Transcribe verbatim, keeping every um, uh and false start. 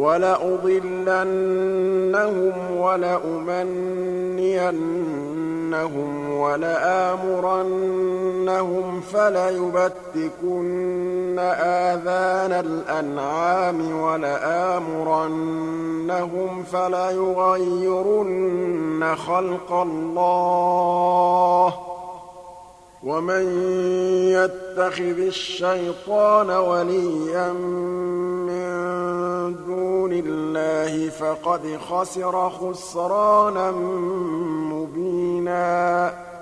وَلَأُضِلَّنَّهُمْ وَلَأُمَنِّيَنَّهُمْ وَلَآمُرَنَّهُمْ فَلَيُبَتِّكُنَّ آذَانَ الْأَنْعَامِ وَلَآمُرَنَّهُمْ فَلَيُغَيِّرُنَّ خَلْقَ اللَّهِ ۚ وَمَن يَتَّخِذِ الشَّيْطَانَ وَلِيًّا مِّن دُونِ اللَّهِ فَقَدْ خَسِرَ خُسْرَانًا مُّبِينًا